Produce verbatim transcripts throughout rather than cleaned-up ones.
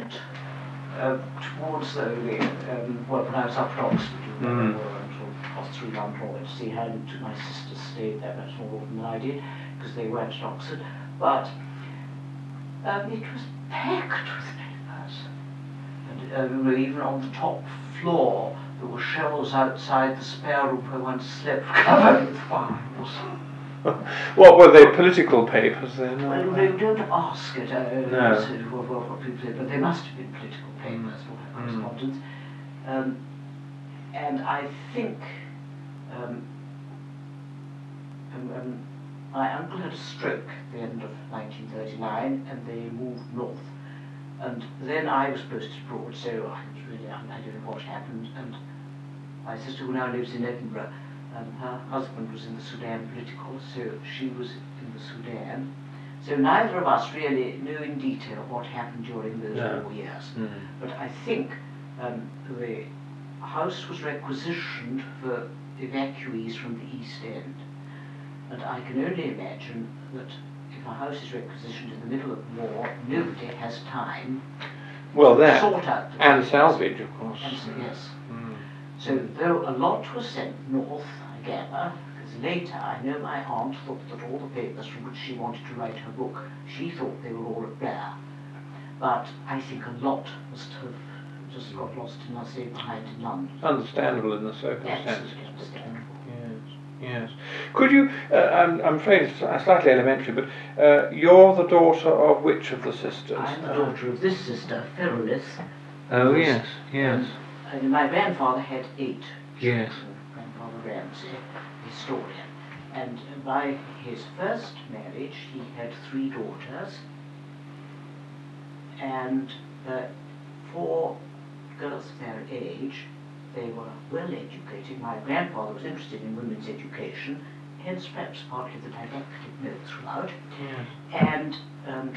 went uh, towards the, the um, well, when I was up at Oxford, you know, Mm. and sort of passed through London Hall to see how my sisters stayed there much more often than I did, because they weren't at Oxford. But um, it was packed with papers. And uh, even on the top floor, there were shelves outside the spare room where one slept, covered with files. What were they, political papers then? Well, you don't, don't ask it, uh, No. what, what, what people say, but they must have been political papers or Mm. correspondence. Um, and I think um, um, um, my uncle had a stroke at the end of nineteen thirty-nine, and they moved north. And then I was posted abroad, so I was really, I don't know what happened. And my sister, who now lives in Edinburgh, um, her husband was in the Sudan political, so she was in the Sudan. So neither of us really know in detail what happened during those No. four years. Mm. But I think um, the house was requisitioned for evacuees from the East End. And I can only imagine that if a house is requisitioned in the middle of the war, nobody has time Well, to that sort out the and papers. salvage, of course. And so, yes. Mm. So though a lot was sent north, I gather, because later I know my aunt thought that all the papers from which she wanted to write her book, she thought they were all at Blair. But I think a lot must have just got lost in our stay behind in London. Understandable in the circumstances. Absolutely understandable. Yes, yes. Could you, uh, I'm, I'm afraid it's slightly elementary, but uh, you're the daughter of which of the sisters? I'm the daughter of this sister, Ferrolith. Oh, who was- yes, yes. And, and my grandfather had eight Yes. children, Grandfather Ramsay, historian. And by his first marriage, he had three daughters, and uh, four girls of their age. They were well educated. My grandfather was interested in women's education, hence perhaps partly the didactic note throughout. Yes. And um,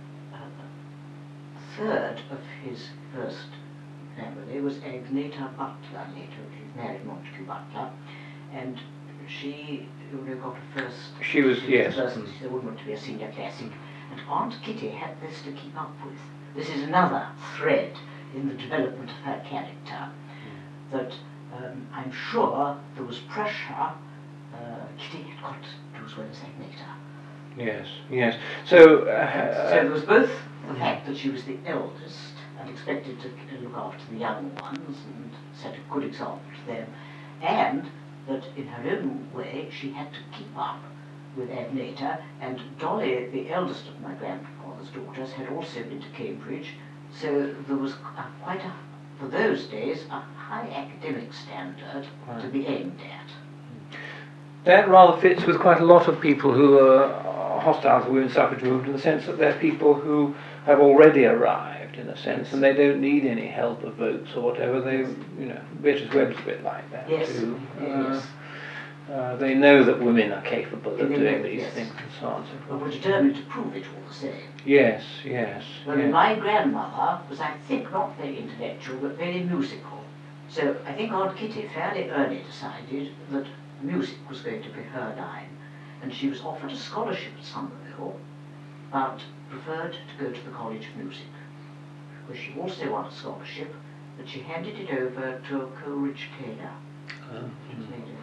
a third of his first family was Agneta Butler, later she married Montague Butler, and she you know, got a first. She was, she yes. First, Mm. she wanted to be a senior classic, and Aunt Kitty had this to keep up with. This is another thread in the development of her character, that um, I'm sure there was pressure. Uh, Kitty had got to do as well as Agneta. Yes, yes. So, uh, So there was both the fact that she was the eldest and expected to look after the young ones and set a good example to them, and that in her own way she had to keep up with Agneta, and Dolly, the eldest of my grandfather's daughters, had also been to Cambridge, so there was a, quite a, for those days, a high academic standard Right. to be aimed at. that rather fits with quite a lot of people who are hostile to the women's suffrage movement, in the sense that they're people who have already arrived, in a sense, and they don't need any help of votes or whatever. They, you know, Beatrice Webb's a bit like that Yes, too. yes. Uh, uh, they know that women are capable of They doing know, these yes. things and so on and so But forth. were determined to prove it all the same. Yes, yes. Well, yes. my grandmother was, I think, not very intellectual, but very musical. So I think Aunt Kitty fairly early decided that music was going to be her line. And she was offered a scholarship at Somerville, but preferred to go to the College of Music, where she also won a scholarship, but she handed it over to Coleridge Taylor. Oh. She made it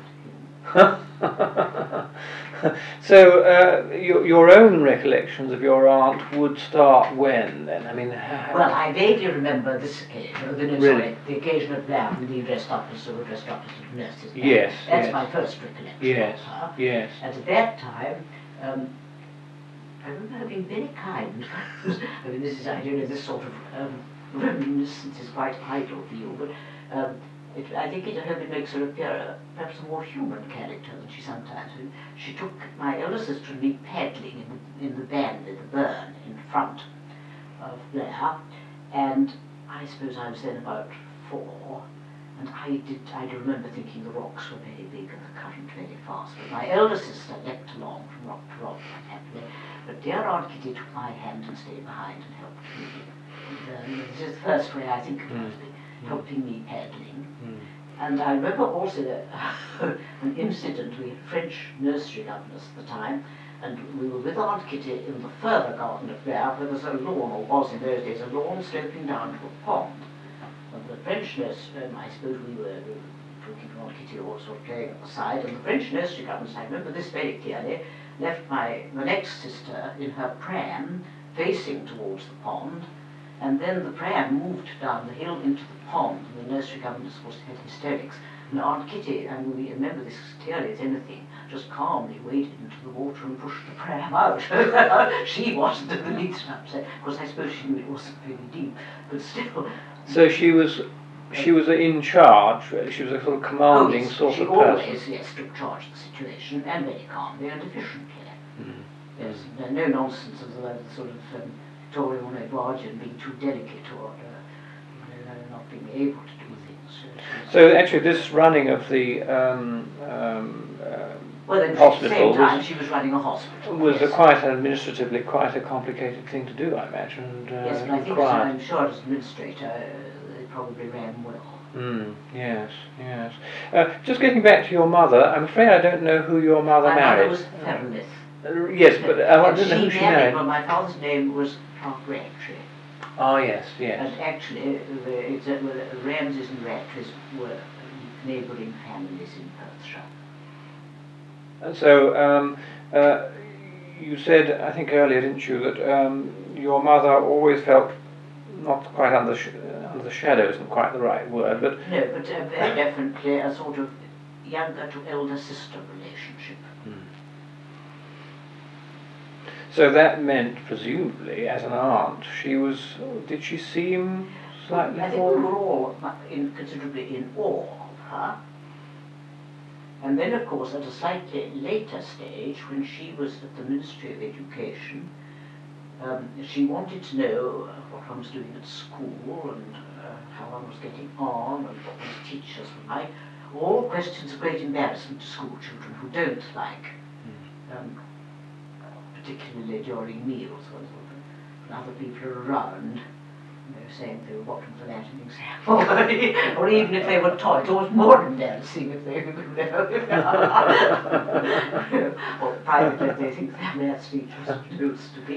him. So, uh, your, your own recollections of your aunt would start when, then? I mean, how, Well, I vaguely remember this occasion, oh, no, Really? sorry, the occasion at Blair when we dressed up as, or dressed up as nurses. Yes, That's yes. my first recollection Yes, of her. yes. And at that time, um, I remember her being very kind. I mean, this is, I don't know, this sort of um, reminiscence is quite idle for you, but um, it, I think it, I hope it makes her appear uh, perhaps a more human character than she sometimes is. She took my elder sister and me paddling in the, in the band at the Burn in front of Blair, and I suppose I was then about four, and I did, I do remember thinking the rocks were very big and the current very fast, but my elder sister leapt along from rock to rock happily, but dear Aunt Kitty took my hand and stayed behind and helped me. And, um, this is the first way I think about it, helping me paddling. Mm. And I remember also that, an incident, we had a French nursery governess at the time, and we were with Aunt Kitty in the further garden at Blair, where there's a lawn, or was in those days, a lawn sloping down to a pond. And the French nurse, um, I suppose we were uh, talking to Aunt Kitty or sort of playing at the side, and the French nursery governess, I remember this very clearly, left my the next sister in her pram, facing towards the pond, and then the pram moved down the hill into the pond, and the nursery governess, of course, had hysterics. And Aunt Kitty, and we remember this as clearly as anything, just calmly waded into the water and pushed the pram out. She wasn't in the least upset. Of course, I suppose she knew it wasn't very deep, but still. So she was, she was in charge. She was a sort of commanding oh, yes, sort she of always, person. yes, took charge of the situation, and very calmly and efficiently. Mm. There's no, no nonsense of the, the sort of um, Victorian or Edwardian being too delicate or uh, you know, not being able to do things. So, so actually, this running of the um, um, uh, well, then, hospital at the same time, was, she was running a hospital. was yes. a quite administratively quite a complicated thing to do, I imagine. And, uh, yes, but I think so, I'm sure as administrator, uh, they probably ran well. Mm, yes, yes. Uh, just getting back to your mother, I'm afraid I don't know who your mother my married. My mother was Fernlith. Uh, yes, but uh, I don't know who she married. Well, my father's name was Clark Rattree. Oh, yes, yes. And actually, the, it's, uh, well, the Ramses and Rattrees were neighbouring families in Perthshire. And so, um, uh, you said, I think earlier, didn't you, that um, your mother always felt not quite under, sh under the shadow isn't quite the right word, but... No, but uh, very definitely a sort of younger to elder sister relationship. Hmm. So that meant, presumably, as an aunt, she was, did she seem slightly I think we were all in, considerably in awe of her. And then, of course, at a slightly later stage, when she was at the Ministry of Education, um, she wanted to know what one was doing at school and uh, how one was getting on and what one's teachers were like. All questions of great embarrassment to school children who don't like, um, particularly during meals when other people are around. They were saying they were watching for that an example, or even if they were taught, it's always more embarrassing if they were, or privately they think their math speech was supposed to be.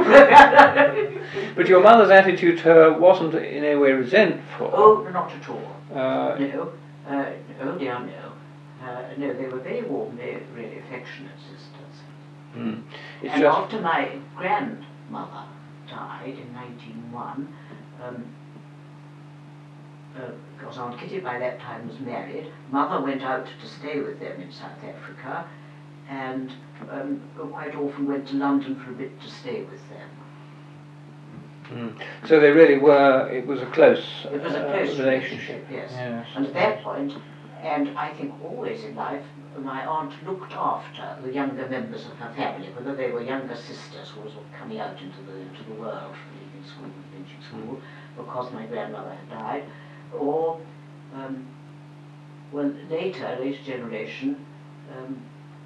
But your mother's attitude to her wasn't in any way resentful. Oh, not at all. Uh, no. Uh, oh dear, no. Uh, no, they were very warm, very, really affectionate sisters. Mm. It's and just after my grandmother died in nineteen oh one, um, uh, because Aunt Kitty by that time was married, Mother went out to stay with them in South Africa, and um, quite often went to London for a bit to stay with them. Mm. So they really were, it was a close, it was a uh, close relationship. relationship, yes. yes. And at that point, and I think always in life, my aunt looked after the younger members of her family, whether they were younger sisters who were sort of coming out into the into the world from leaving school and finishing school because my grandmother had died, or um, well later, later generation, um,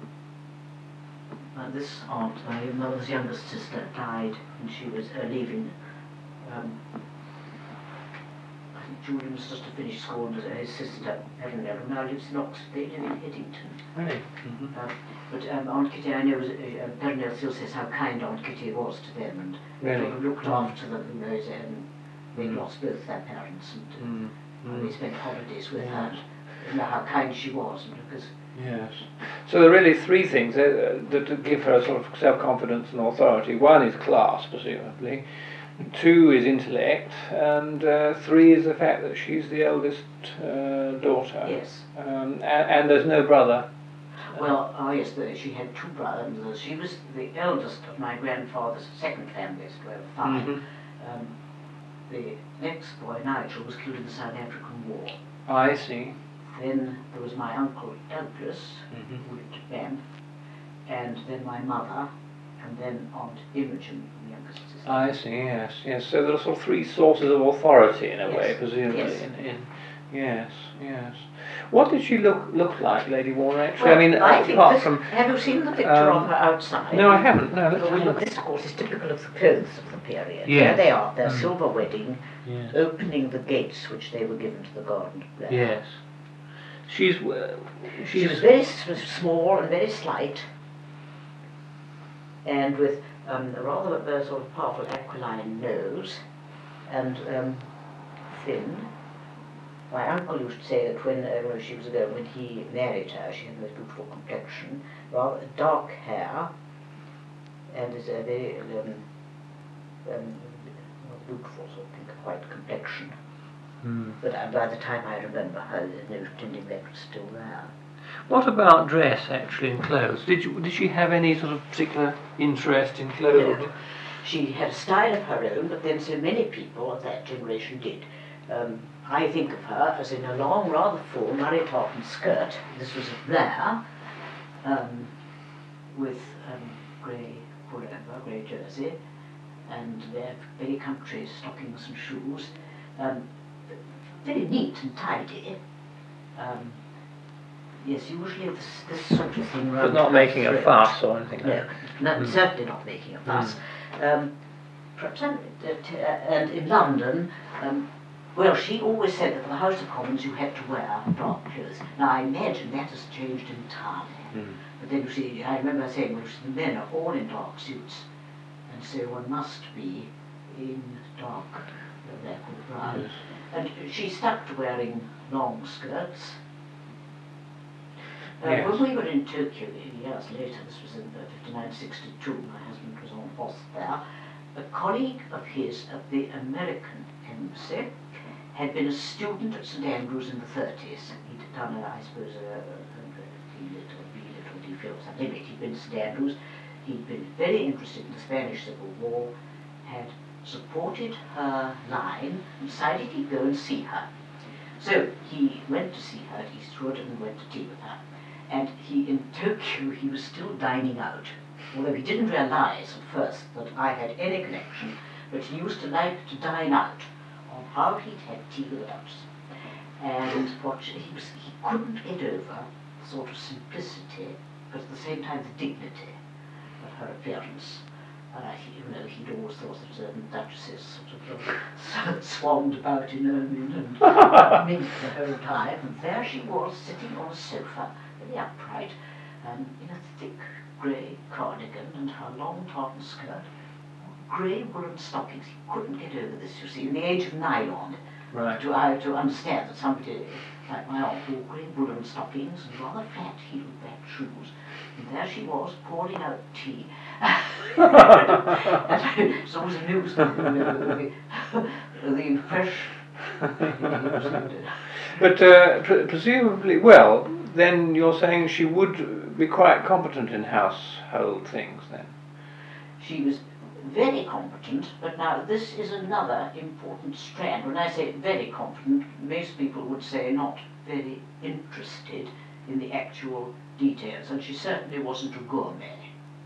uh, this aunt, my mother's youngest sister, died when she was uh, leaving. Um, Julian was just to finish school, and his sister, Helen Neville, now lives in Oxford. They live in Headington. Really? Mm-hmm. uh, but um, Aunt Kitty, I know, was, uh, Pernell still says how kind Aunt Kitty was to them, and really? sort of looked after them. You know, um, they mm. lost both their parents, and uh, mm. they spent holidays with yeah. her. You know how kind she was, and because. Yes. So there are really three things uh, that give her a sort of self-confidence and authority. One is class, presumably. Two is intellect, and uh, three is the fact that she's the eldest uh, daughter. Yes. Um, and, and there's no brother. Well, oh yes, the, she had two brothers. She was the eldest of my grandfather's second family, so there were five. Mm-hmm. um, the next boy, Nigel, was killed in the South African War. I see. Then there was my uncle Douglas, mm-hmm. who lived at Banff, and then my mother, and then Aunt Imogen, the youngest sister. I see, yes, yes. So there are sort of three sources of authority in a yes. way, presumably. Yes. In, in, yes, yes. What did she look look like, Lady Warner? Actually, well, I mean, I think apart this, from have you seen the picture um, of her outside? No, I haven't. No, let's well, have a look. this, of course, is typical of the clothes of the period. Yes. There they are, their Mm. silver wedding, Yes. opening the gates which they were given to the garden. There. Yes. She's, uh, she's She was very s small and very slight. and with um, a rather uh, sort of powerful aquiline nose, and um, thin. My uncle used to say that when, uh, when she was a girl, when he married her, she had a very beautiful complexion, rather dark hair, and is a very um, um, beautiful sort of pink white complexion. Mm. But uh, by the time I remember her, the nose tinting that was still there. What about dress, actually, and clothes? Did you, did she have any sort of particular interest in clothes? No. She had a style of her own, but then so many people of that generation did. Um, I think of her as in a long, rather full Murray tartan skirt. This was a Blair, um, with um, grey pullover, grey jersey, and their very country stockings and shoes. Um, very neat and tidy. Um, yes, usually this, this sort of thing. But not making a fuss or anything like that. No, no, Mm. certainly not making a fuss. Mm. Um, perhaps, uh, t- uh, and in London, um, well, she always said that in the House of Commons you had to wear dark clothes. Now, I imagine that has changed entirely. Mm. But then you see, I remember her saying, well, the men are all in dark suits, and so one must be in dark black or brown. Yes. And she stuck to wearing long skirts. Uh, yes. When we were in Tokyo years later, this was in fifty-nine sixty-two, my husband was on post there, a colleague of his at the American Embassy had been a student at St Andrews in the thirties. He'd done, a, I suppose, a, a, a D Lit or B Lit or D Phil or something. He'd been at St Andrews. He'd been very interested in the Spanish Civil War, had supported her line, and decided he'd go and see her. So he went to see her at Eastwood and went to tea with her. And he, in Tokyo, he was still dining out, although he didn't realize at first that I had any connection, but he used to like to dine out on how he'd had tea with us. And what he was, he couldn't get over the sort of simplicity, but at the same time the dignity of her appearance. Uh, he, you know, he'd always thought that um, duchesses sort of uh, swanned about in ermine and uh, minced the whole time, and there she was sitting on a sofa, very upright, um, in a thick grey cardigan and her long tartan skirt, grey woolen stockings. He couldn't get over this, you see, in the age of nylon. Right. To, uh, to understand that somebody like my aunt wore grey woolen stockings and rather flat-heeled black shoes, and there she was pouring out tea. And it's always amused me, the, the, the fresh. But uh, pre- presumably, well, then you're saying she would be quite competent in household things then? She was very competent, but now this is another important strand. When I say very competent, most people would say not very interested in the actual details, and she certainly wasn't a gourmet.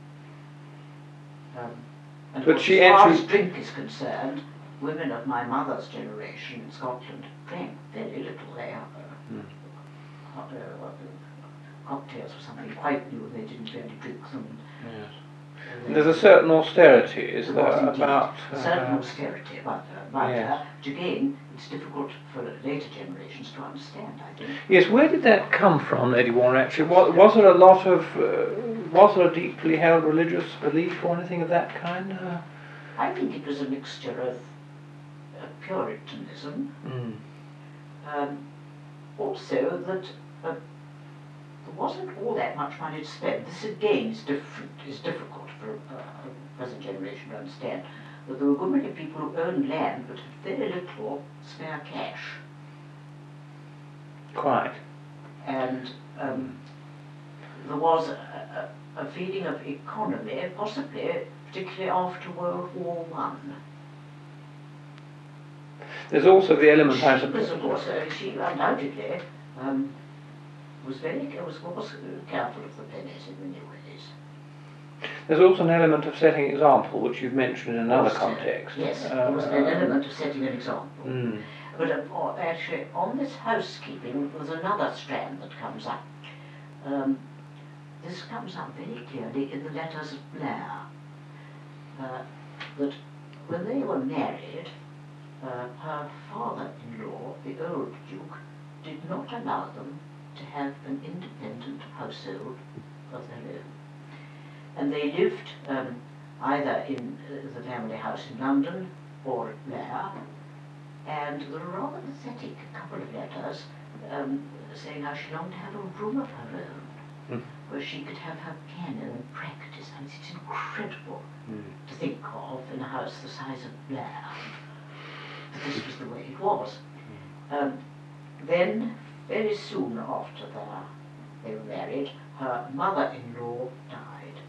Um, and but as she far enters... as drink is concerned, women of my mother's generation in Scotland drank very little. They uh, mm. uh, uh, cocktails or something quite new, and they didn't really drink them. Yes. There's a certain austerity, is there, there about... A certain uh, austerity about her, about yes. her, which again, it's difficult for later generations to understand, I think. Yes, where did that come from, Lady Warren, actually? Was, was there a lot of... Uh, was there a deeply held religious belief or anything of that kind? Uh, I think it was a mixture of uh, Puritanism, mm. um, also that uh, there wasn't all that much money to spend. This again is different, is difficult for uh, a present generation to understand. That there were a good many people who owned land but had very little spare cash. Quite. And um, there was a, a, a feeling of economy, possibly, particularly after World War One. There's also the element, I She suppose. was, of course, uh, she undoubtedly um, was very was, was careful of the pennies in many ways. There's also an element of setting example, which you've mentioned in another Also, context. Yes, uh, there was an element of setting an example. Mm. But uh, actually, on this housekeeping, there's another strand that comes up. Um, this comes up very clearly in the letters of Blair, uh, that when they were married, uh, her father-in-law, the old Duke, did not allow them to have an independent household of their own. and they lived um, either in uh, the family house in London or at Blair, and there were rather pathetic, a couple of letters um, saying how she longed to have a room of her own, mm. where she could have her piano and practice. I mean, it's incredible mm. to think of in a house the size of Blair, that this was the way it was. Mm. Um, then, very soon after their, they were married, her mother-in-law died.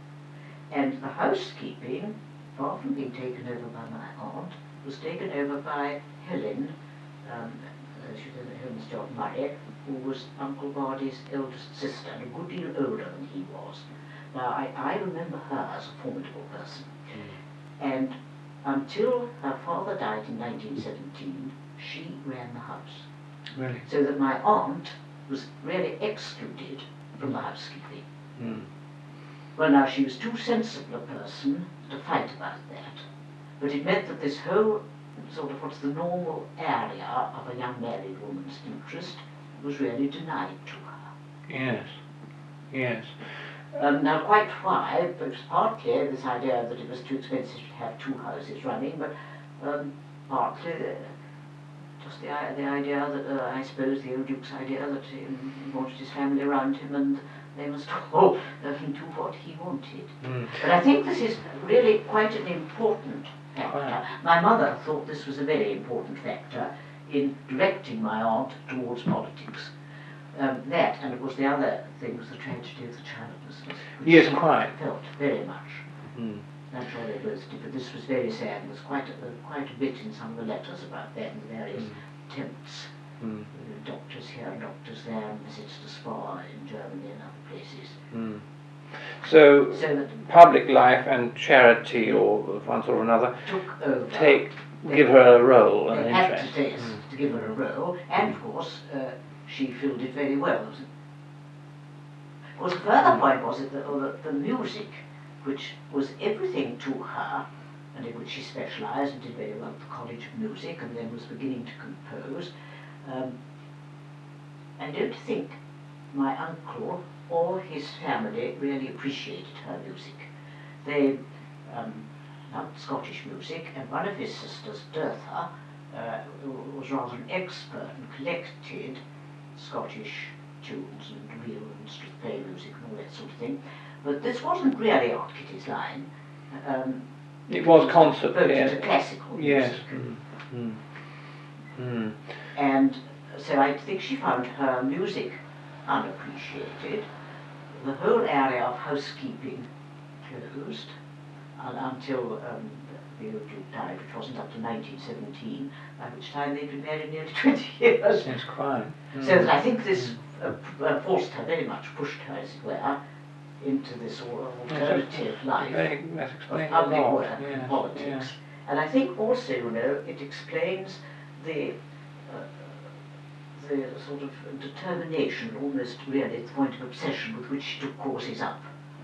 And the housekeeping, far from being taken over by my aunt, was taken over by Helen, um, uh, she was Helen's John Murray, who was Uncle Bardi's eldest sister, and a good deal older than he was. Now, I, I remember her as a formidable person. Mm. And until her father died in nineteen seventeen, she ran the house. Really? So that my aunt was really excluded from the housekeeping. Mm. Well, now, she was too sensible a person to fight about that, but it meant that this whole sort of what's the normal area of a young married woman's interest was really denied to her. Yes, yes. Um, now, quite why, but it was partly this idea that it was too expensive to have two houses running, but um, partly uh, just the, the idea that, uh, I suppose, the old Duke's idea that he wanted his family around him and they must all uh, do what he wanted. Mm. But I think this is really quite an important factor. Wow. My mother thought this was a very important factor in directing my aunt towards politics. Um, that, and of course the other thing was the tragedy of the childlessness. Yes, quite. Felt very much. Mm. I'm sure they both did, but this was very sad. There's quite a, uh, quite a bit in some of the letters about that, and the various mm. attempts. Mm. Uh, doctors here, doctors there, and visits to Spa in Germany and other places. Mm. So, so that public life and charity, or one sort or another, took over. Take, they, give her a role and an interest. Had to, take, mm. to give her a role, and of course, uh, she filled it very well. Of course, the further point was that the, or the, the music, which was everything to her, and in which she specialised and did very well at the College of Music, and then was beginning to compose. Um, I don't think my uncle or his family really appreciated her music. They um, loved Scottish music, and one of his sisters, Dirtha, uh, was rather an expert and collected Scottish tunes and reel and street play music and all that sort of thing. But this wasn't really Aunt Kitty's line. Um, it was concert, yes. To classical yes. music. Mm. Mm. And so I think she found her music unappreciated. The whole area of housekeeping closed uh, until um, the old Duke died, which wasn't up to nineteen seventeen, by which time they'd been married nearly twenty years. Yes, quite. Mm. So that I think this uh, uh, forced her very much, pushed her, as it were, into this alternative yes, life very, of public work yes, and politics. Yes. And I think also, you know, it explains the uh, the sort of determination, almost really at the point of obsession, with which she took courses up.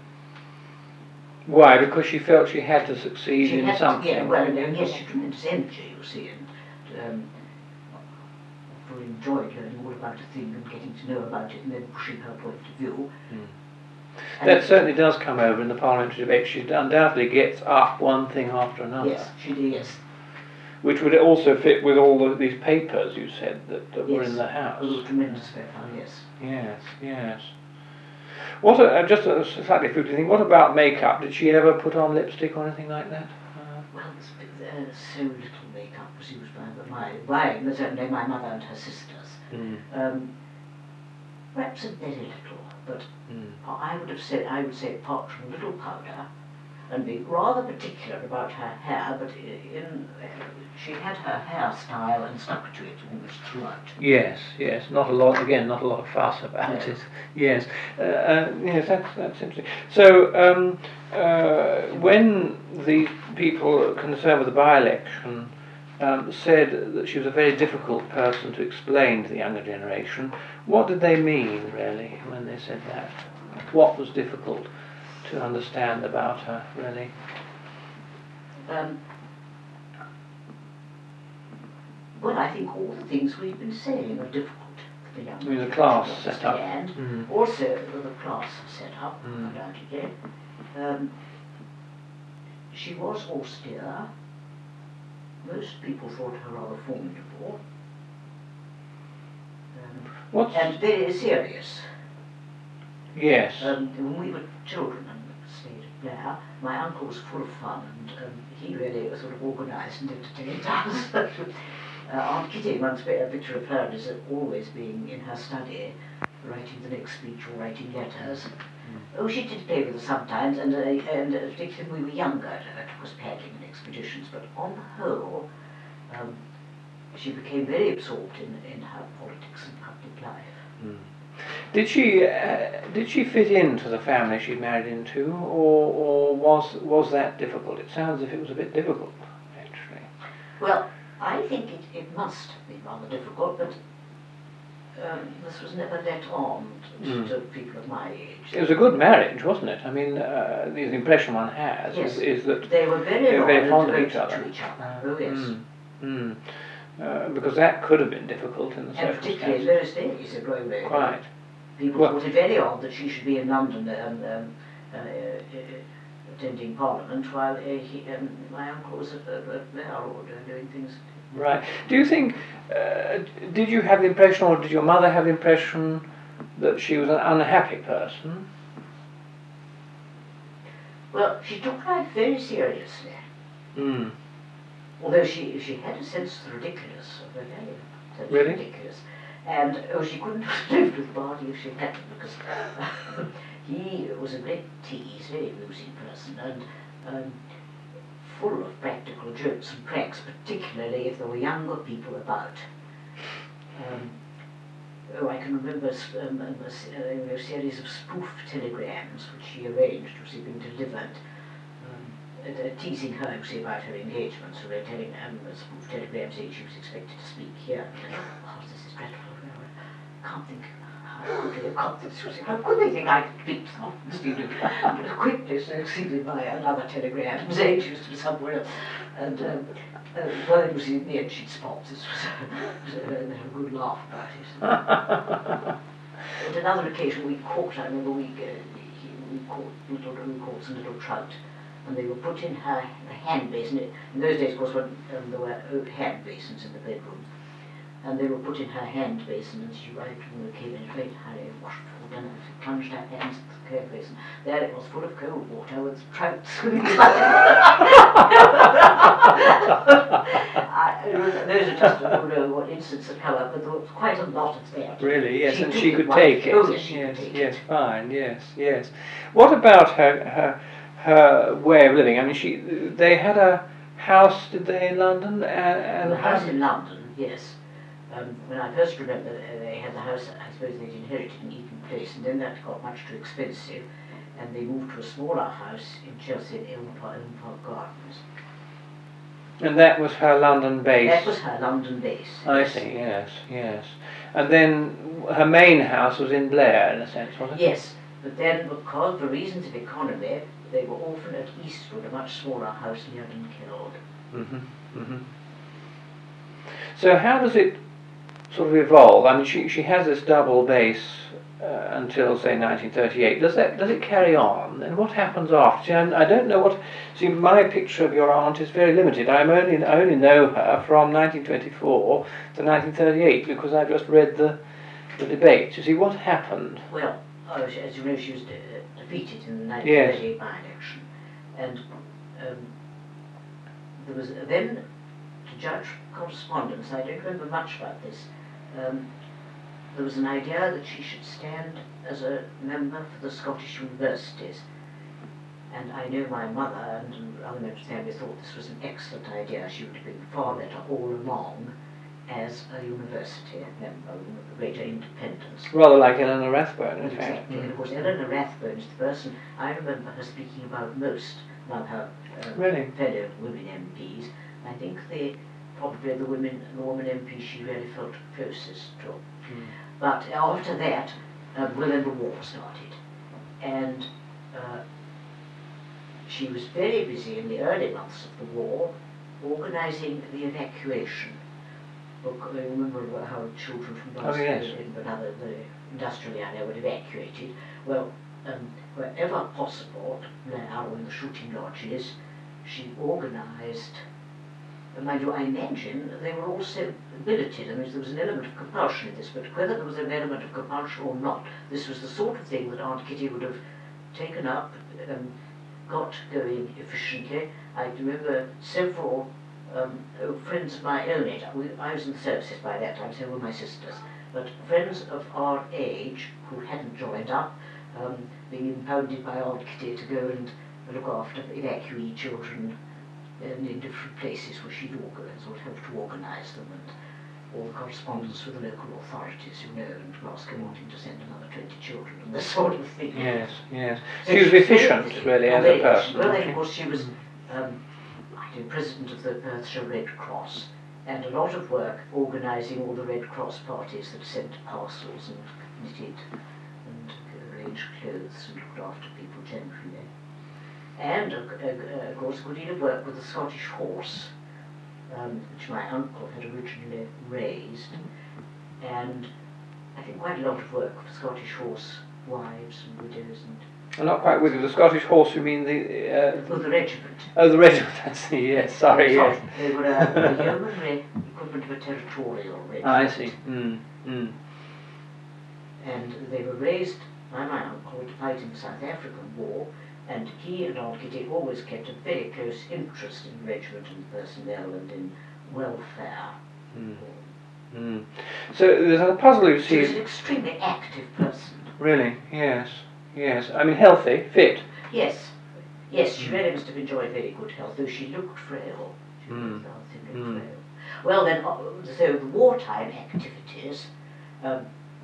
Why? Because she felt she had to succeed she in had something. To, yeah, well, and yes, she had tremendous energy, you see, and um, really enjoyed learning all about a thing and getting to know about it and then pushing her point of view. Mm. That certainly does come over in the parliamentary debate. She undoubtedly gets up one thing after another. Yes, she did, yes. Which would also fit with all the, these papers you said that, that yes. were in the house. Oh, tremendous paper, yes. Yes, yes. What? A, just a slightly fruity thing. What about makeup? Did she ever put on lipstick or anything like that? Uh, well, uh, so little makeup was used by my, by certainly my mother and her sisters. Mm. Um, perhaps a very little, but mm. I would have said I would say apart from a little powder, and be rather particular about her hair. But in uh, she had her hairstyle and stuck to it almost throughout. Yes, yes. Not a lot. Again, not a lot of fuss about no. it. Yes, uh, uh, yes. That's that's interesting. So um, uh, when the people concerned with the by-election um, said that she was a very difficult person to explain to the younger generation, what did they mean really when they said that? What was difficult to understand about her, really? Um, well, I think all the things we've been saying are difficult for the young people the class to set up. Mm. Also, the class set up, mm. undoubtedly. Um, she was austere. Most people thought her rather formidable. Um, What's and very serious. yes? Um, when we were children and stayed at Blair, my uncle was full of fun, and um, he really sort of organised and entertained us. uh, Aunt Kitty once made a picture of her as always being in her study, writing the next speech or writing letters. Mm. Oh, she did play with us sometimes, and, uh, and uh, particularly when we were younger, uh, it was paddling and expeditions, but on the whole, um, she became very absorbed in, in her politics and public life. Mm. Did she uh, did she fit into the family she married into, or, or was was that difficult? It sounds as if it was a bit difficult, actually. Well, I think it, it must have been rather difficult, but um, this was never let on to, mm. to people of my age. It was a good marriage, wasn't it? I mean, uh, the impression one has yes. is, is that they were very, they were very fond of each other. To each other. Oh yes. Mm. Mm. Uh, because that could have been difficult in the and circumstances. particularly in those days, it was very Quite. People well, thought it very odd that she should be in London um, um, uh, uh, attending Parliament while uh, he, um, my uncle was at Blair or doing things. Right. Do you think, uh, did you have the impression, or did your mother have the impression that she was an unhappy person? Well, she took life very seriously. Mm. Although she she had a sense of the ridiculous, of the very sense really? of ridiculous. And oh, she couldn't have lived with Barty if she hadn't, because uh, he was a great tease, very amusing person, and um, full of practical jokes and pranks, particularly if there were younger people about. Um, oh, I can remember um, a, a series of spoof telegrams which she arranged to see being delivered, um, uh, teasing her, you see, about her engagements. So they're telling um, a spoof telegram saying she was expected to speak here. And, oh, this is dreadful. I can't think how could they have got this. How could they think I could beat them off instead of quickly succeeded by another telegram saying she was to be somewhere else. And um, uh, well, it was in the end she'd spots. This was a, a, a good laugh about it. At another occasion we caught, I remember we, uh, we caught little, we caught some little trout, and they were put in her, her hand basin. In those days, of course, when um, there were oak hand basins in the bedroom. And they were put in her hand basin, and she arrived when we came in a great hurry, washed before dinner, she plunged her hands into the hand basin. There it was, full of cold water with trout swimming in it. Those are just, I don't know what instance had come up, but there was quite a lot of that. Really, yes, she and she could take it. Oh, yes, she yes, could take yes, it. fine, yes, yes. What about her, her, her way of living? I mean, she, they had a house, did they, in London? And, and the house in London, yes. Um, when I first remember, uh, they had the house, I suppose they'd inherited in Eaton Place, and then that got much too expensive, and they moved to a smaller house in Chelsea in Elm Park, Elm Park Gardens. And that was her London base? That was her London base. I yes. see, yes, yes. And then her main house was in Blair, in a sense, wasn't it? Yes, but then because for reasons of economy, they were often at Eastwood, a much smaller house near Dunkeld. Mm-hmm, mm-hmm. So how does it sort of evolve? I mean, she she has this double base uh, until say nineteen thirty-eight. Does that does it carry on? And what happens after? See, I, I don't know what. See, my picture of your aunt is very limited. I'm only I only know her from nineteen twenty-four to nineteen thirty-eight because I just read the the debate. You see, what happened? Well, oh, as you know, she was de- defeated in the nineteen thirty-eight yes. by-election, and um, there was then, to judge correspondence, I don't remember much about this. Um, there was an idea that she should stand as a member for the Scottish universities, and I know my mother and other members of the family thought this was an excellent idea. She would have been far better all along as a university member with greater independence. Rather like Eleanor Rathbone, in exactly. fact. Exactly, and of course Eleanor Rathbone is the person I remember her speaking about most among her uh, really? fellow women M Ps. I think the probably the women, the woman M P she really felt closest to. Mm. But after that, um, well, then the war started, and uh, she was very busy in the early months of the war organising the evacuation. Look, I remember how children from Glasgow oh, yes. and other the industrial area were evacuated. Well, um, wherever possible, now in the shooting lodges, she organised, and mind you, I imagine they were also billeted. I mean, there was an element of compulsion in this, but whether there was an element of compulsion or not, this was the sort of thing that Aunt Kitty would have taken up and got going efficiently. I remember several um, friends of my own age. I was in the services by that time, so were my sisters. But friends of our age who hadn't joined up, um, being impounded by Aunt Kitty to go and look after evacuee children in, in different places where she'd organise or helped to organise them, and all the correspondence with the local authorities, you know, and Glasgow wanting to send another twenty children and this sort of thing. Yes, yes. So she was efficient, really, as a person. Well, then, of course, she was um, I think, president of the Perthshire Red Cross, and a lot of work organising all the Red Cross parties that sent parcels and knitted and arranged clothes and looked after people generally. And, uh, uh, of course, a good deal of work with the Scottish Horse, um, which my uncle had originally raised, and I think quite a lot of work for Scottish Horse wives and widows and... I'm not quite with you. The Scottish Horse, you mean the... Uh, oh, the regiment. Oh, the regiment, I see, yes, sorry, yes. They were a, a yeomanry equivalent of a territorial regiment. I see. Mm, mm. And they were raised by my uncle to fight in the South African War, and he and Aunt Kitty always kept a very close interest in regiment and personnel and in welfare. Mm. Mm. So there's a puzzle you see... She was an extremely active person. Really? Yes. Yes. I mean, healthy, fit. Yes. Yes, she really must have enjoyed very good health, though she looked frail. She Mm. looked looked Mm. frail. Well then, uh, so the wartime activities, um,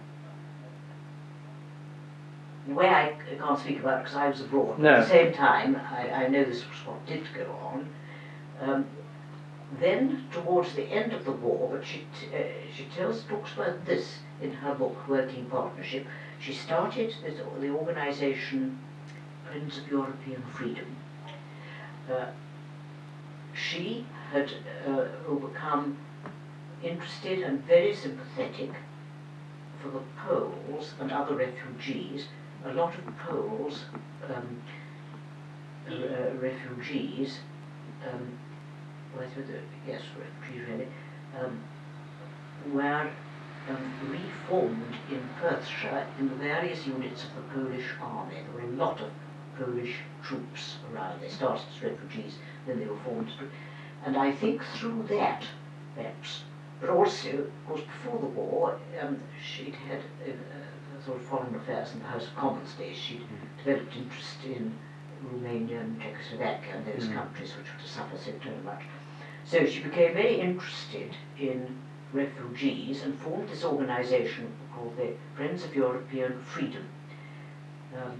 in a way I c- can't speak about because I was abroad, but No. at the same time, I, I know this was what did go on. Um, then, towards the end of the war, but she, t- uh, she tells, talks about this in her book, Working Partnership, she started this, the organisation Friends of European Freedom. Uh, she had uh, become interested and very sympathetic for the Poles and other refugees. A lot of Poles, um, uh, refugees, um, well, yes, refugees really, um, were um, reformed in Perthshire in the various units of the Polish army. There were a lot of Polish troops around. They started as refugees, then they were formed. And I think through that, perhaps, but also, of course, before the war, um, she'd had uh, uh, sort of foreign affairs in the House of Commons days. She'd mm. developed interest in Romania and Czechoslovakia and those mm. countries which were to suffer so very much. So she became very interested in refugees and formed this organisation called the Friends of European Freedom. Um,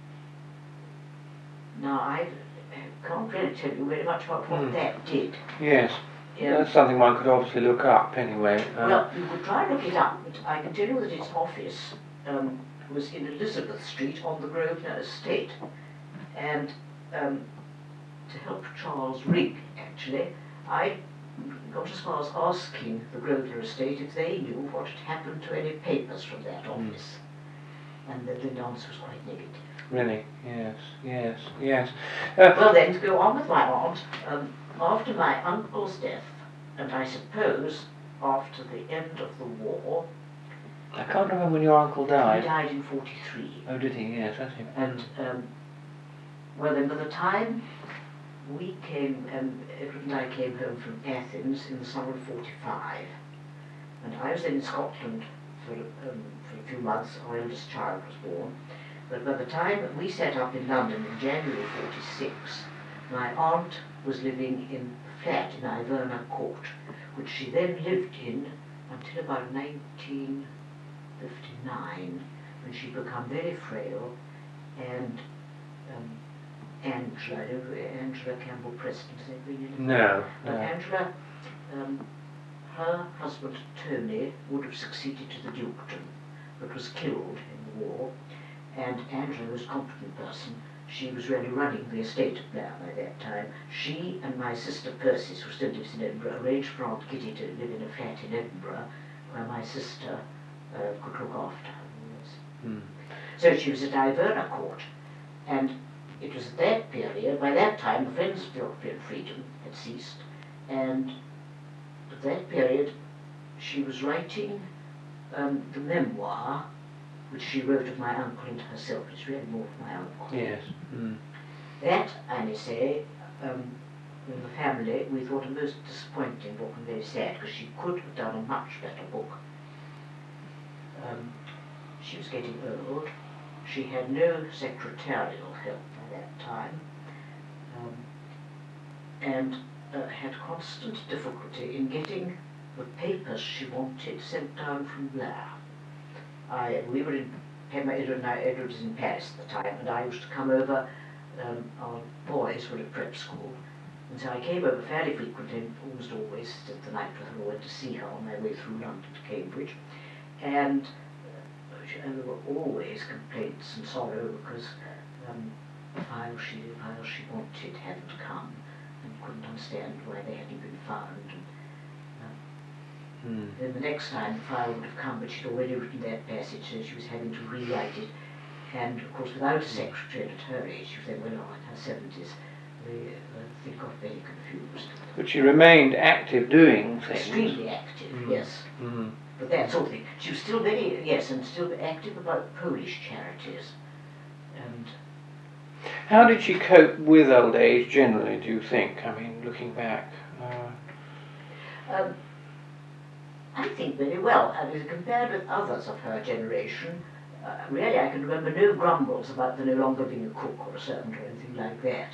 now, I can't really tell you very much about what mm. that did. Yes. Um, That's something one could obviously look up anyway. Uh, well, you could try and look it up, but I can tell you that its office um, was in Elizabeth Street on the Grosvenor Estate. And um, to help Charles Rigg, actually, I got as far as asking the Grosvenor Estate if they knew what had happened to any papers from that office. Mm. And the, the answer was quite negative. Really? Yes, yes, yes. Uh, well then, to go on with my aunt, um, after my uncle's death, and I suppose after the end of the war... I can't remember when your uncle died. He died in forty-three. Oh, did he? Yes, that's him. And, um, well then, by the time we came, um, Edward and I came home from Athens in the summer of forty-five, and I was then in Scotland for, um, for a few months. Our eldest child was born. But by the time we set up in London in January forty-six, my aunt was living in a flat in Iverna Court, which she then lived in until about nineteen fifty-nine, when she became very frail, and um, Angela, I don't know, Angela Campbell Preston, has that been in? No. But no. Angela, um, her husband Tony would have succeeded to the dukedom, but was killed in the war. And Angela was a competent person. She was really running the estate there by that time. She and my sister Persis, who still lives in Edinburgh, arranged for Aunt Kitty to live in a flat in Edinburgh where my sister uh, could look after her. Mm. So she was at Iverna Court, and it was at that period, by that time the Friends of European Freedom had ceased, and at that period she was writing um, the memoir which she wrote of my uncle and herself. It's really more of my uncle. Yes. Mm. That, I may say, um, in the family, we thought a most disappointing book and very sad, because she could have done a much better book. Um, she was getting old. She had no secretarial help by that time, um, and uh, had constant difficulty in getting the papers she wanted sent down from Blair. I, we were in, Edward and I, Edward was in Paris at the time, and I used to come over, um, our boys were at prep school, and so I came over fairly frequently, and almost always stayed the night with her, or went to see her on my way through London to Cambridge, and, uh, she, and there were always complaints and sorrow because um, the files she, the files she wanted hadn't come, and couldn't understand why they hadn't been found. And, Mm. Then the next time the file would have come, but she'd already written that passage, so she was having to rewrite it. And of course, without a secretary, and at her age, she was then well on in her seventies, the uh, thing got very confused. But she remained active doing things. Extremely active, mm. yes. Mm. But that sort of thing. She was still very, yes, and still active about Polish charities. And how did she cope with old age generally, do you think? I mean, looking back. Uh... Um, I think very well. I mean, compared with others of her generation, uh, really I can remember no grumbles about there no longer being a cook or a servant or anything like that.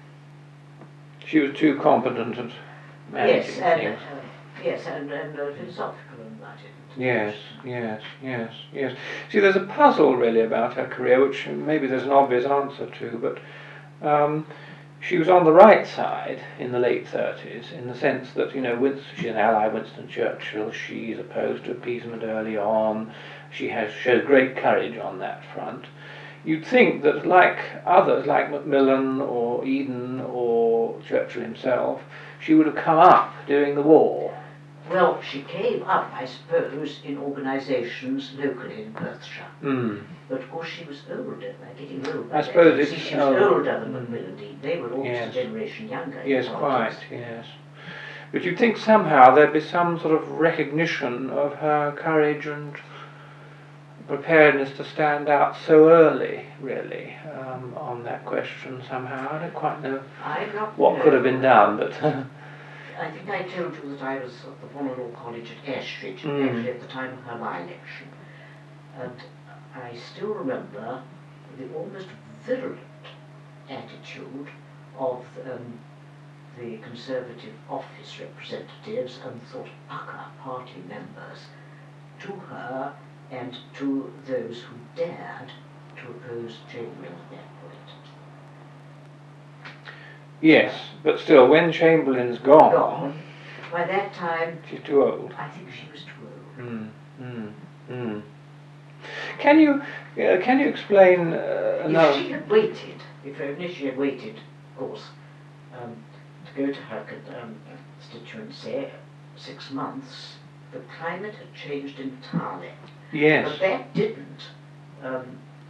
She was too competent at managing yes, and, things. Uh, yes, and, and uh, philosophical about it. Yes, yes, yes, yes. See, there's a puzzle really about her career, which maybe there's an obvious answer to, but um, she was on the right side in the late thirties, in the sense that, you know, Winston, she's an ally of Winston Churchill, she's opposed to appeasement early on, she has showed great courage on that front. You'd think that, like others, like Macmillan or Eden or Churchill himself, she would have come up during the war. Well, she came up, I suppose, in organisations locally in Perthshire. Mm. But of course she was older, like getting older. I suppose it's... See, she was oh, older than mm. Macmillan, indeed. They were almost yes. a generation younger. Yes, quite, yes. But you'd think somehow there'd be some sort of recognition of her courage and preparedness to stand out so early, really, um, on that question somehow. I don't quite know I'm not what know. could have been done, but... I think I told you that I was at the Vonderlaw College at Ashridge, Mm. actually at the time of her by-election. And I still remember the almost virulent attitude of um, the Conservative office representatives and sort of pucker party members to her and to those who dared to oppose Chamberlain at that point. Yes, but still, when Chamberlain's gone, Gone. By that time, she's too old. I think she was too old. Mm, mm, mm. Can you uh, can you explain uh, another? If she had waited, if only she had waited, of course, um, to go to her um, constituency, six months, the climate had changed entirely. Yes. But that didn't um,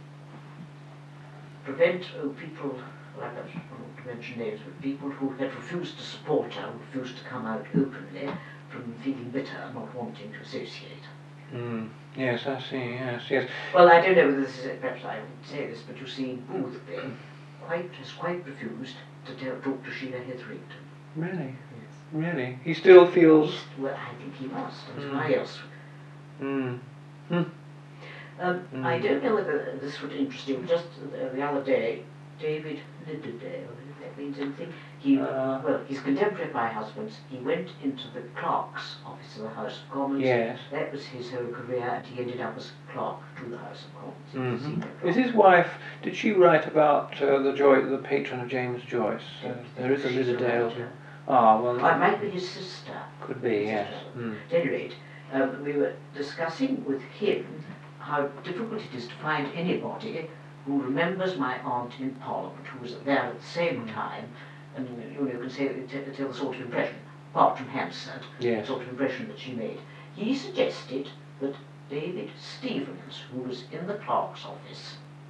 prevent oh, people, like I don't want to mention names, but people who had refused to support her, refused to come out openly, from feeling bitter and not wanting to associate. Mm. Yes, I see, yes, yes. Well, I don't know whether this is, perhaps I wouldn't say this, but you see, Boothby quite, has quite refused to tell, talk to Sheila Hetherington. Really? Yes. Really? He still feels... Well, I think he must, and Mm. why else? Mm. Mm. Um, Mm. I don't know whether this would interest you, just the, the other day, David Lidderdale, if that means anything, he, Uh. well, he's contemporary of my husband's, he went into the clerk's office of the House of Commons. Yes. That was his whole career, and he ended up as clerk to the House of Commons. Mm-hmm. Senior Is clerk. his wife, did she write about uh, the Joy, the patron of James Joyce? Uh, there is a She's a Lidderdale. writer. Ah, well, Well, it might be his sister. could be, yes. Mm. At any rate, um, we were discussing with him how difficult it is to find anybody who remembers my aunt in Parliament, who was there at the same time, and you know, you can say, tell the sort of impression, apart from Hansard, Yes. the sort of impression that she made. He suggested that David Stevens, who was in the clerk's office,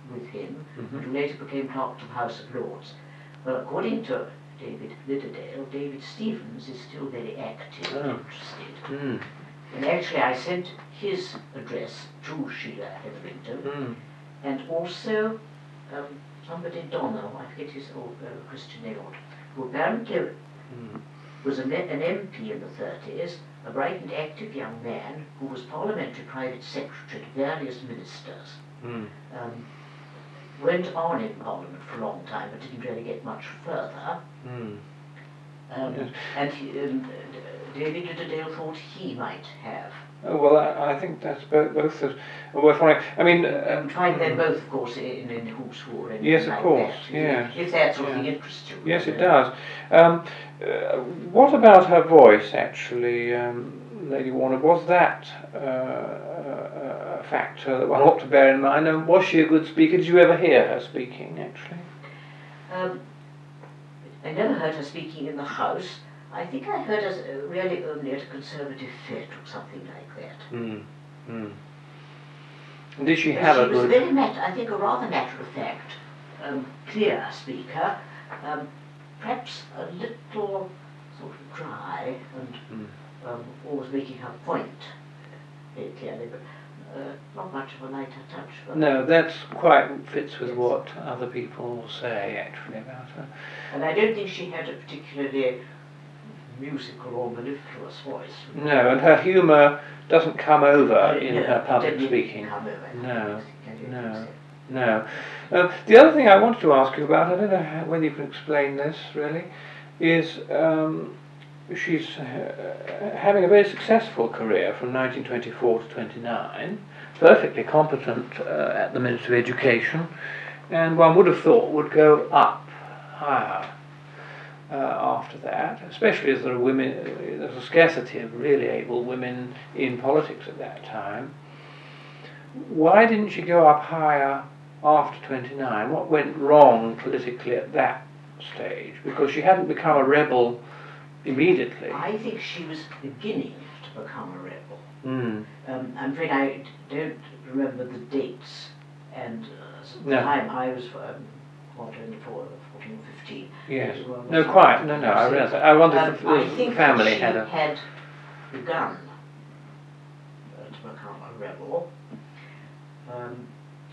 with him, Mm-hmm. and who later became clerk to the House of Lords. Well, according to David Lidderdale, David Stevens is still very active and Oh. interested. Mm. And actually I sent his address to Sheila Hetherington, Mm. and also um, somebody, Donna, I forget his old uh, Christian name, who apparently Mm. was an, an M P in the thirties, a bright and active young man who was parliamentary private secretary to various ministers. Mm. Um, went on in Parliament for a long time, but didn't really get much further. Mm. Um, Yes. And he, um, uh, David Lidderdale thought he might have. Oh, well, I, I think that's both, both are worth wondering. I mean, Um, uh, find them mm. both, of course, in, in Who's Who or anything Yes, of like course, that. yes, If that sort of thing yes. interests you. Yes, it uh, does. Um, uh, what about her voice, actually, um, Lady Warner? Was that uh, a, a factor that one ought to bear in mind? And was she a good speaker? Did you ever hear her speaking, actually? Um, I never heard her speaking in the House. I think I heard her uh, really only at a Conservative fete or something like that. Mm. Mm. And did she But have she a was good... very, mat- I think, a rather matter-of-fact, um, clear speaker, um, perhaps a little sort of dry and Mm. um, always making her point very clearly, but uh, not much of a lighter touch. But No, that quite fits with Yes. what other people say, actually, about her. And I don't think she had a particularly musical or mellifluous voice. No, and her humour doesn't come over Uh, in no, her public didn't speaking. come over. No, I don't no. think so. No. Uh, the other thing I wanted to ask you about, I don't know how, whether you can explain this really, is um, she's uh, having a very successful career from nineteen twenty-four to twenty-nine, perfectly competent uh, at the Ministry of Education, and one would have thought would go up higher uh, after that, especially as there are women, uh, there's a scarcity of really able women in politics at that time. Why didn't she go up higher after twenty-nine? What went wrong politically at that stage? Because she hadn't become a rebel immediately. I think she was beginning to become a rebel. Mm. Um, I'm afraid I d- don't remember the dates, and uh, at the No. time I was um, what, only four, fourteen or fifteen. Yes. As well, No, so- quite. No, no, I realise that. I wondered Um, if I the think family that she had a... had begun uh, to become a rebel. Um,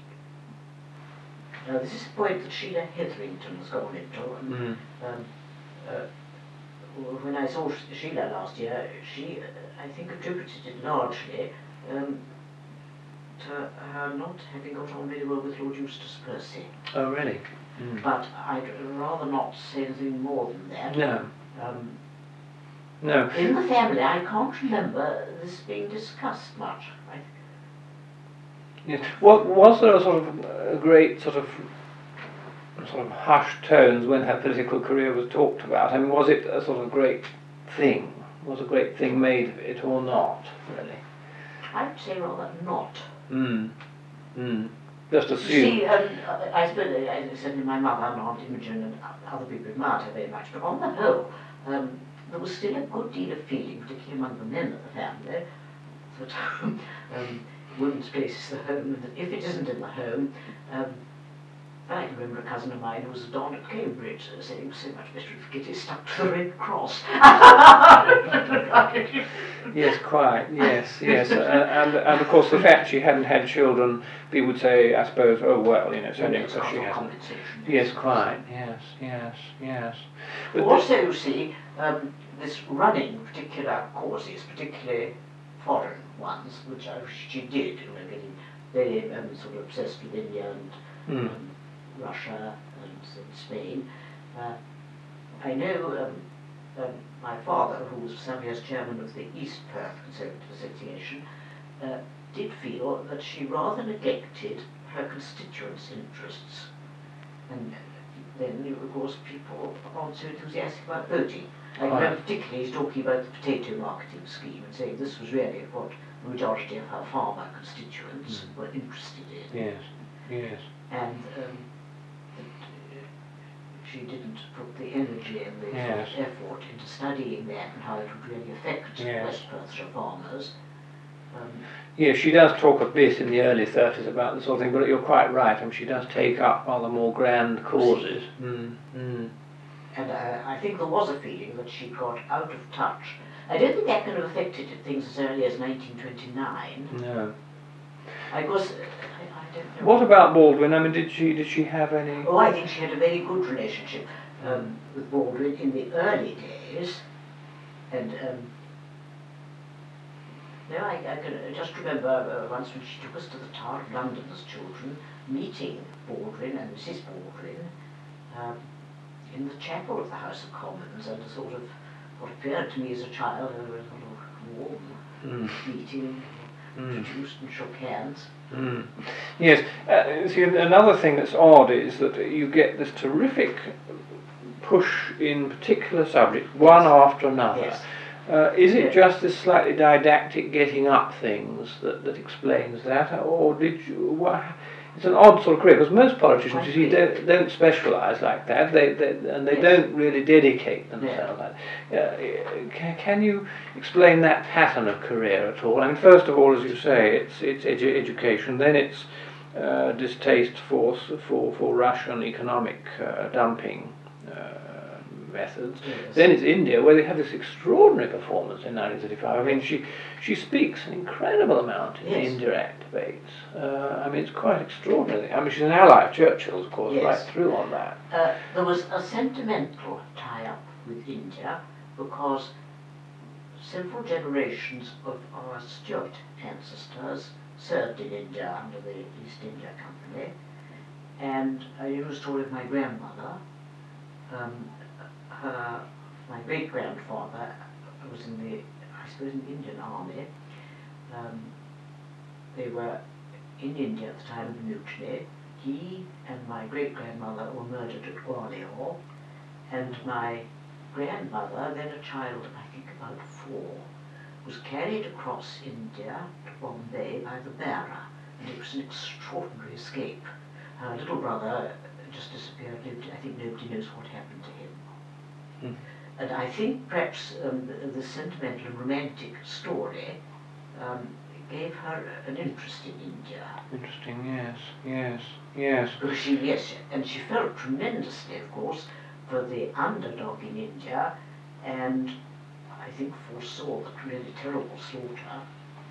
now this is a point that Sheila Hetherington has gone into. And, Mm. um, uh, when I saw Sheila last year, she, uh, I think, attributed it largely um, to her not having got on very well with Lord Eustace Percy. Oh, really? Mm. But I'd rather not say anything more than that. No. Um, No. in the family, I can't remember this being discussed much. I, Yes. What, was there a sort of a great sort of sort of hushed tones when her political career was talked about? I mean, was it a sort of great thing? Was a great thing made of it or not, really? I'd say rather not. Mm. Mm. Just You assume. see, um, I suppose, as I said, my mother and Aunt Imogen and other people admired her very much, but on the whole, um, there was still a good deal of feeling, particularly among the men of the family, that um, women's place is the home, and that if it isn't in the home, um, I can remember a cousin of mine who was a don at Cambridge uh, saying it was so much better if Kitty stuck to the Red Cross. Yes, quite. Yes, yes, uh, and and of course the fact she hadn't had children, people would say, I suppose, oh well, you know, it's only Yes, because she sort of hasn't. compensation. Yes, quite. Yes, yes, yes. But Also, you see, um, this running particular causes, particularly foreign ones, which I, she did, you know, getting very um, sort of obsessed with India and Mm. um, Russia and, and Spain. Uh, I know um, um, my father, who was for some years chairman of the East Perth Conservative Association, uh, did feel that she rather neglected her constituents' interests. And then, of course, people aren't so enthusiastic about voting. I Right. remember particularly he's talking about the potato marketing scheme and saying this was really what the majority of her farmer constituents Mm. were interested in. Yes, yes. And um, that, uh, she didn't put the energy and the Yes. effort into studying that and how it would really affect Yes. West Perthshire farmers. Um, Yeah, she does talk a bit in the early thirties about this sort of thing, but you're quite right. I mean, she does take up rather more grand causes. Mm, mm. And uh, I think there was a feeling that she got out of touch. I don't think that kind of affected things as early as nineteen twenty-nine. No. I guess, uh, I, I don't know. What about Baldwin? I mean, did she did she have any? Oh, I think she had a very good relationship um, with Baldwin in the early days. And um, no, I, I can just remember uh, once when she took us to the Tower of London as children, meeting Baldwin and Missus Baldwin um, in the chapel of the House of Commons, and a sort of what appeared to me as a child, a sort of warm Mm. meeting, Mm. introduced and shook hands. Mm. Yes. Uh, see, another thing that's odd is that you get this terrific push in particular subjects, one after another. Yes. Uh, is it Yes. just this slightly didactic getting up things that, that explains that, or did you? Well, it's an odd sort of career because most politicians, you see, don't, don't specialise like that. They, they and they Yes. don't really dedicate themselves like that. Uh, can, can you explain that pattern of career at all? I mean, first of all, as you say, it's it's edu- education. Then it's uh, distaste for for for Russian economic uh, dumping Uh, methods. Yes. Then it's India, where they have this extraordinary performance in nineteen thirty-five. I mean, she she speaks an incredible amount in Yes. the Indirect debates. Uh, I mean, it's quite extraordinary. I mean, she's an ally of Churchill's, of course, Yes. right through on that. Uh, there was a sentimental tie-up with India because several generations of our Stuart ancestors served in India under the East India Company, and I knew a story of my grandmother. Um, her, my great-grandfather was in the, I suppose, in the Indian Army. Um, they were in India at the time of the mutiny. He and my great-grandmother were murdered at Gwalior, and my grandmother, then a child of I think about four, was carried across India to Bombay by the bearer, and it was an extraordinary escape. Her little brother just disappeared. I think nobody knows what happened to him. Mm. And I think perhaps um, the, the sentimental and romantic story um, gave her an interest in India. Interesting, yes, yes, yes. Because she, yes, and she felt tremendously, of course, for the underdog in India, and I think foresaw that really terrible slaughter.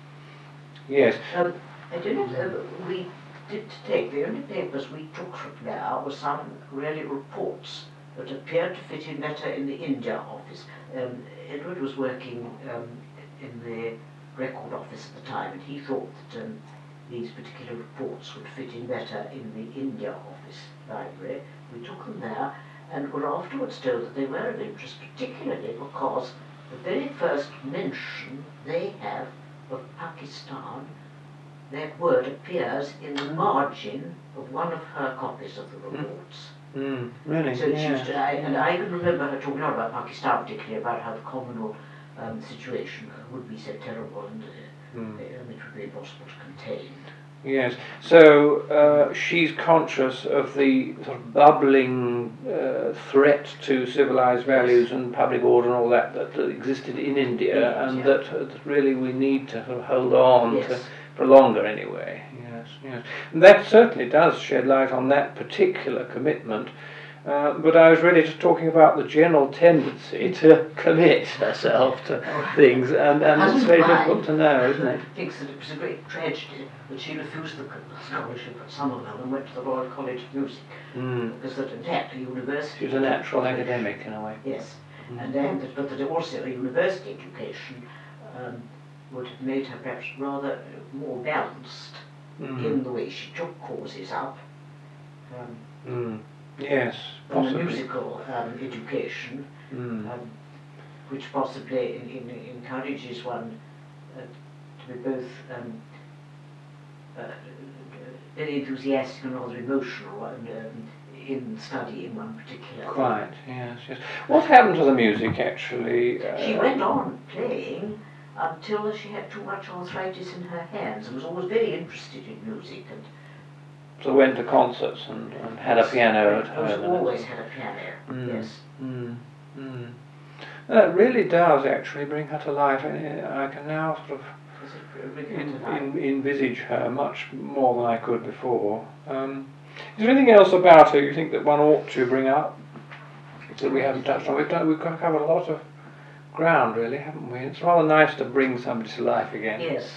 Yes. Um, I don't know, uh, we did take, the only papers we took from there were some really reports that appeared to fit in better in the India office. Um, Edward was working um, in the record office at the time, and he thought that um, these particular reports would fit in better in the India office library. We took them there and were afterwards told that they were of interest, particularly because the very first mention they have of Pakistan, that word appears in the margin of one of her copies of the reports. Mm, really? So she yeah. used to, I, and I can remember her talking not about Pakistan particularly, about how the communal um, situation would be so terrible and uh, Mm. um, it would be impossible to contain. Yes. So uh, she's conscious of the sort of bubbling uh, threat to civilized values and public order and all that that, that existed in India, Yes, and yeah. that, uh, that really we need to sort of hold on Yes. to for longer anyway. Yes, yes. And that certainly does shed light on that particular commitment. Uh, but I was really just talking about the general tendency to commit herself to things, and, and it's very difficult to know, isn't it? Thinks that it was a great tragedy that she refused the scholarship at Somerville and went to the Royal College of Music, Mm. because that in fact a university... She was a natural academic in a way. Yes, Mm. and then, that- but that also a university education um, would have made her perhaps rather more balanced Mm. in the way she took courses up. Um, Mm. Yes, from the possibly. musical um, education, Mm. um, which possibly in, in, encourages one uh, to be both um, uh, very enthusiastic and rather emotional and, um, in studying one particular thing. Quite, yes, yes. What happened to the music, actually? Uh, She went on playing until she had too much arthritis in her hands and was always very interested in music, and So went to concerts and, and had a piano at home. She and always it- had a piano, Mm. yes. Mm. Mm. That really does actually bring her to life. I I can now sort of Was it Rick in, and I? in, envisage her much more than I could before. Um, is there anything else about her you think that one ought to bring up that we haven't touched on? We've done, we've covered a lot of ground, really, haven't we? It's rather nice to bring somebody to life again. Yes.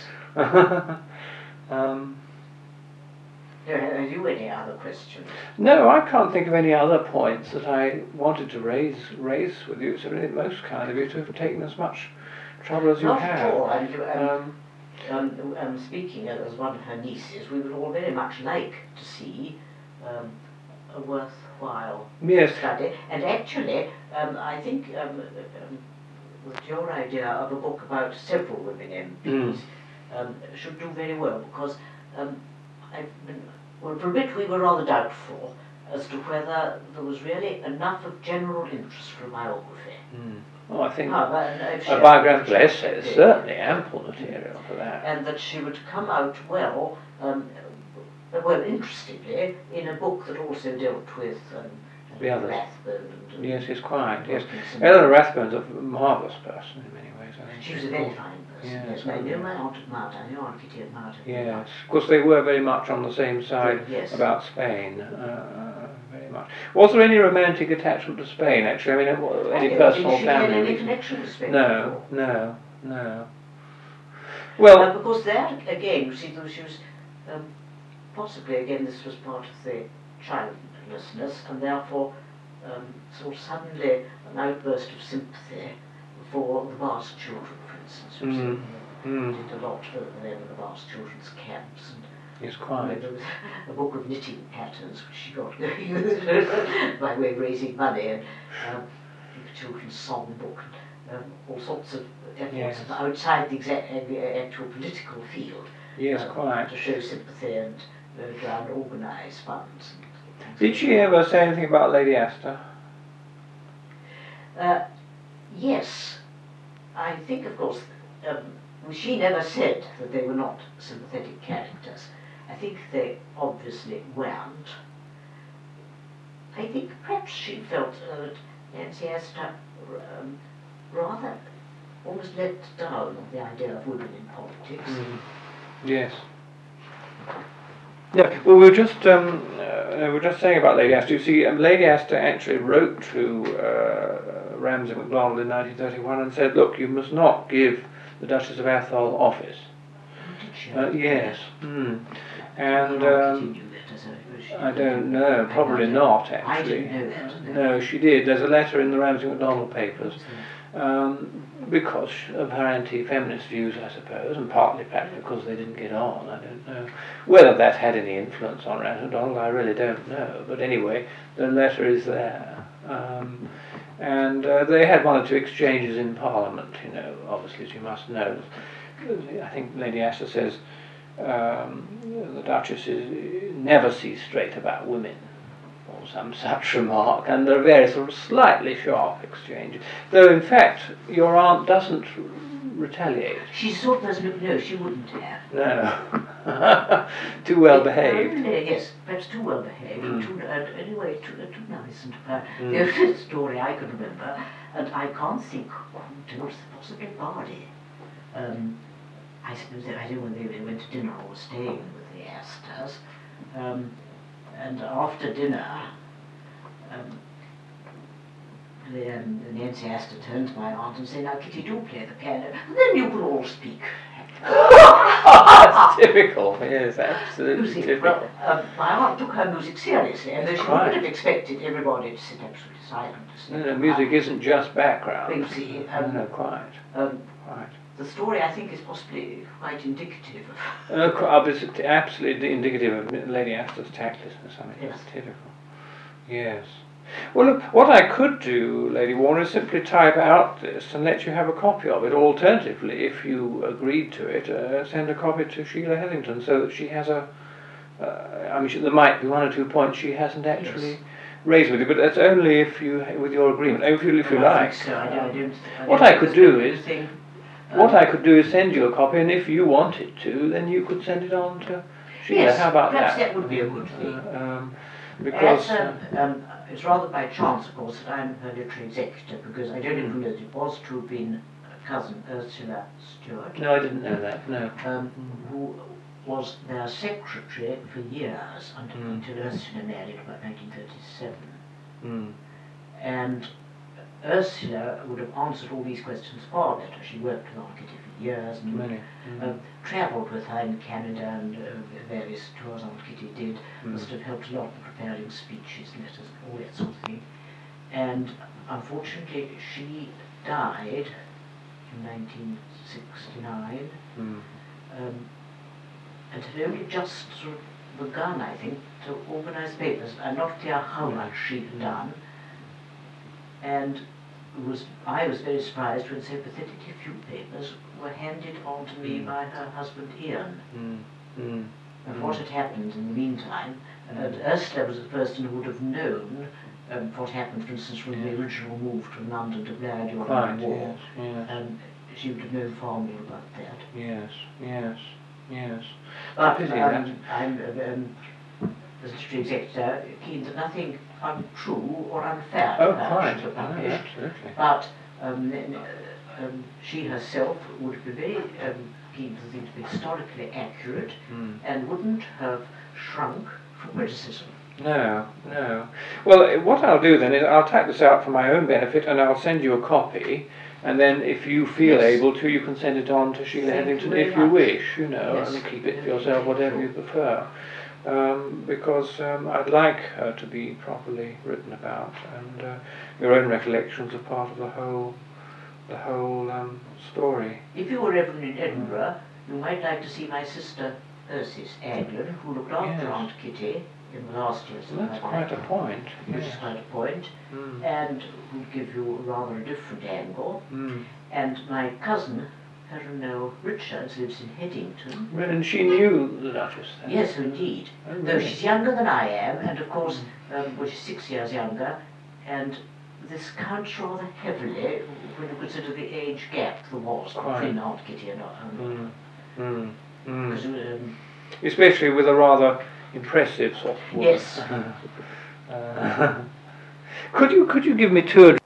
um, Have you any other questions? no, I can't think of any other points that I wanted to raise raise with you. It's really most kind of you to have taken as much trouble as you Not have. at all. And, um, Um, um, um, speaking as one of her nieces, we would all very much like to see um, a worthwhile yes. study. And actually, um, I think um, um, with your idea of a book about several women M Ps Mm. um, should do very well, because um, I've been, well, for a bit we were rather doubtful as to whether there was really enough of general interest for a biography. Mm. Well, I think Ah, but, uh, if she- a biographical if she- essay is certainly ample material for that. And that she would come out well, um, well, interestingly, in a book that also dealt with um, The others. Rathbone and, and Yes, it's quite, yes. Wilkinson. Eleanor Rathbone's a marvellous person in many ways, I think. She was a very fine person. Yes, Yes, I I knew know. my aunt admired her. I knew Aunt Kitty admired her. very Yes, much. of course they were very much on the same side Yes. about Spain, uh, very much. Was there any romantic attachment to Spain, actually? I mean, uh, any Okay, personal did she have family any reason? connection with Spain No, before? no, no. Well, Uh, because that, again, you see, though she was, um, possibly, again, this was part of the childlessness, and therefore, um, sort of suddenly an outburst of sympathy for the Basque children, for instance. Which Mm, they mm. did a lot for them in the Basque children's camps. And yes, I quite. mean, there was a book of knitting patterns which she got going by way of raising money, and um, a children's song book, and um, all sorts of efforts Yes. outside the exact, uh, actual political field. Yes, uh, quite. To show sympathy and uh, try and organise funds. And Did she ever say anything about Lady Astor? Uh, yes, I think, of course, um, she never said that they were not sympathetic characters. I think they obviously weren't. I think perhaps she felt uh, that Nancy Astor um, rather almost let down the idea of women in politics. Mm. Yes. Yeah, well, we were just um, uh, we were just saying about Lady Astor. You see, um, Lady Astor actually wrote to uh, Ramsay MacDonald in nineteen thirty-one and said, "Look, you must not give the Duchess of Atholl office." Did she? Uh, yes. Mm. And How um, did you do that as a- was she- I don't know, I probably don't- not I actually. didn't know that. No, she did. There's a letter in the Ramsay MacDonald papers. Um, because of her anti-feminist views, I suppose, and partly perhaps because they didn't get on. I don't know whether that had any influence on Ramsay MacDonald. I really don't know. But anyway, the letter is there, um, and uh, they had one or two exchanges in Parliament. You know, obviously, as you must know. I think Lady Astor says um, the Duchess is, never sees straight about women, or some such remark, and there are various sort of slightly sharp exchanges. Though in fact your aunt doesn't retaliate. She sort of doesn't, no, she wouldn't have. No. Too well behaved. Uh, yes, perhaps too well behaved. Mm. Too, uh, anyway, too, uh, too nice. And uh, Mm. the only story I can remember, and I can't think who told, possibly Bardi. Um, I suppose that I don't know whether they went to dinner or were staying with the Astors. Um, and after dinner, um, the, um, Nancy Astor turned to my aunt and said, "Now, Kitty, do play the piano, and then you can all speak." That's typical. Yes, You absolutely see, typical. well, um, my aunt took her music seriously, and though she Quite. wouldn't have expected everybody to sit absolutely silent. to No, listen no, to music her. isn't just background. You see, No, um, no, quite, um, quite. the story, I think, is possibly quite indicative of... Uh, qu- obviously, absolutely indicative of Lady Astor's tactlessness. I mean, Yes. it's typical. Yes. Well, look, what I could do, Lady Warner, is simply type out this and let you have a copy of it. Alternatively, if you agreed to it, uh, send a copy to Sheila Hetherington so that she has a... Uh, I mean, she, there might be one or two points she hasn't actually Yes. raised with you, but that's only if you, with your agreement, if you, if you Well, I like. think so. I don't, I don't, I What don't I think could there's do been is- anything, What um, I could do is send you a copy, and if you wanted to, then you could send it on to Sheila. Yes, How about perhaps that? that would be a good thing. Uh, um, because As, uh, um, um, it's rather by chance, of course, that I'm her literary executor, because I don't know who knows, it was to have been cousin, Ursula Stewart, No, I didn't know that, no. um, who was their secretary for years until, Mm. until Ursula married about nineteen thirty-seven. Mm. And Ursula would have answered all these questions far better. She worked with Aunt Kitty for years and Many. Mm. uh, travelled with her in Canada and uh, various tours Aunt Kitty did. Mm. Must have helped a lot in preparing speeches, letters, all that sort of thing. And unfortunately, she died in nineteen sixty-nine, Mm. um, and had only just sort of begun, I think, to organise papers. I'm not clear how Mm. much she had Mm. done, and was I was very surprised when so pathetically few papers were handed on to me Mm. by her husband Ian. Mm. Mm. And Mm. what had happened in the meantime, Mm. and Ursula was the person who would have known um, what happened, for instance, when Yeah. the original move from London to Glasgow Right, after the war. yes, yes. Um, she would have known far more about that. Yes, yes, yes. But Pity um, I'm, um, as literary executor, keen that nothing untrue or unfair Oh, uh, quite. should be No, published. absolutely. But um, n- uh, um, she herself would be very um, keen for things to be historically accurate Mm. and wouldn't have shrunk from criticism. No, no. Well, eh, what I'll do then is I'll type this out for my own benefit and I'll send you a copy, and then if you feel Yes. able to, you can send it on to Sheila Thank you Headington very if you much. wish, you know, Yes. and keep it for yourself, whatever you prefer. Um, because um, I'd like her to be properly written about, and uh, your own recollections are part of the whole, the whole um, story. If you were ever in Edinburgh, you might like to see my sister Ursis Aglin, who looked after Yes. Aunt Kitty in the last years of Well, her that's life, quite a point. which Yes. is quite a point, Mm. and who'll give you rather a different angle. Mm. And my cousin, Perenelle Richards, lives in Headington. Well, and she knew the Duchess then? Yes, indeed. Oh, Though really? she's younger than I am, and of course, um, well, she's six years younger, and this counts rather heavily when you consider the age gap there was Quite. between Aunt Kitty and um, Mm. Mm. because, Mm. um, Especially with a rather impressive soft voice. Yes. Uh, could you could you give me two